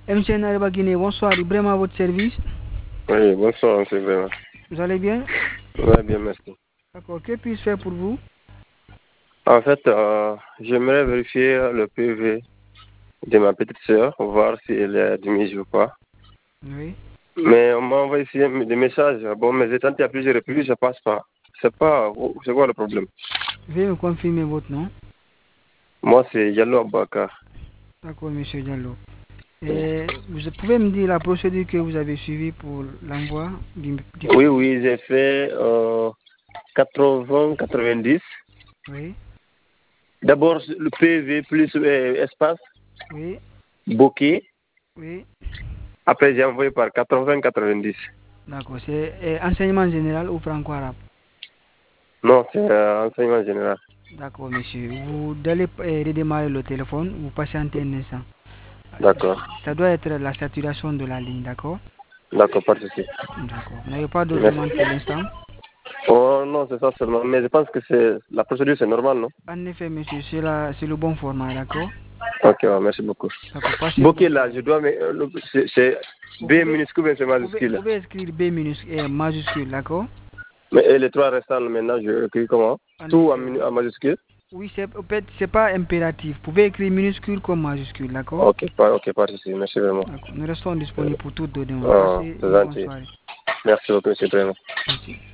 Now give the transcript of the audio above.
MC Nareba Guinée, bonsoir, Ibrahima à votre service. Oui, bonsoir, c'est vraiment. Vous allez bien? Oui, bien, merci. D'accord, que puis-je faire pour vous? En fait, j'aimerais vérifier le PV de ma petite sœur, voir si elle est admise ou pas. Oui. Mais on m'a envoyé ici des messages. Bon, mais j'ai tenté à plusieurs reprises, ça passe pas. C'est quoi le problème? Veuillez me confirmer votre nom. Moi, c'est Yallo Abakar. D'accord, monsieur Diallo. Et vous pouvez me dire la procédure que vous avez suivie pour l'envoi du Oui, j'ai fait 80-90. Oui. D'abord, le PV plus espace, Oui. bokeh. Oui. Après, j'ai envoyé par 80-90. D'accord, c'est enseignement général ou franco-arabe? Non, c'est enseignement général. D'accord, monsieur. Vous allez redémarrer le téléphone, vous patientez un instant. D'accord. Ça doit être la saturation de la ligne, d'accord? D'accord, pas de souci. D'accord. Vous n'avez pas d'autres Merci. demandes pour l'instant? Oh non, c'est ça seulement. Mais je pense que la procédure, c'est normal, non? En effet, monsieur, c'est le bon format, d'accord? Ok, ouais, merci beaucoup. D'accord, passez une Bokeh bonne là, soirée. je dois, mais c'est Vous B pouvez, minuscule, mais c'est vous majuscule. pouvez écrire B majuscule, d'accord? Mais et les trois restants, maintenant, je écris comment? En Tout effet, oui. en majuscule? Oui, en fait, c'est pas impératif. Vous pouvez écrire minuscule comme majuscule, d'accord? Ok, pas de souci. Merci vraiment. D'accord. Nous restons disponibles pour toutes vos demandes. Passez C'est une bonne gentil. soirée. Merci beaucoup, monsieur Président. Merci.